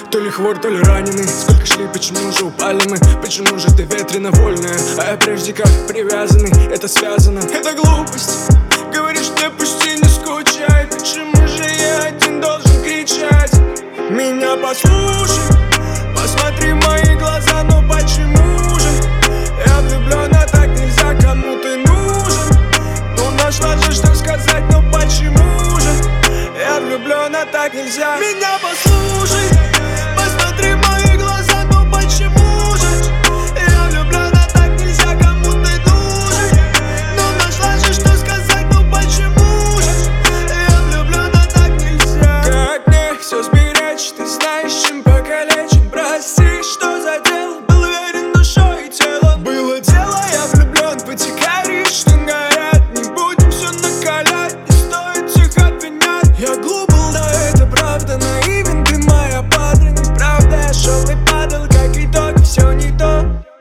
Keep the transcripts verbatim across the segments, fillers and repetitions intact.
То ли хвор, то ли раненый. Сколько шли, почему же упали мы? Почему же ты ветрено вольная, а я прежде как привязанный? Это связано, это глупость. Говоришь мне, пусти, не скучай. Почему же я один должен кричать? Меня послушай, посмотри в мои глаза, но почему же я влюблен, а так нельзя, кому ты нужен? Ну нашла же, что сказать, но почему же я влюблен, а так нельзя? Меня послушай, посмотри в мои глаза, но почему же я влюблен, а так нельзя, кому ты нужен? Ну нашла же, что сказать, но почему же я влюблен, а так нельзя? Как мне все сберечь, ты знаешь, чем покалечен? Прости, что задел, был верен душой и телом. Было дело, я влюблен, потекай речь, что горят. Не будем все накалять, не стоит всех обвинять. Я глуп был, да это правда, наивен, ты моя падра. Неправда, я шел и падал, как итог, все не то.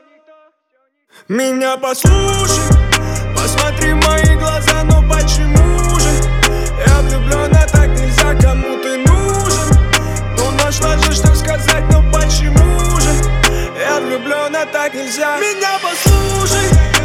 Меня послушай, посмотри в мои глаза, но почему же я влюблен, а так нельзя, кому ты нужен? Ну нашла же, что сказать, но почему же я влюблен, а так нельзя? Меня послушай.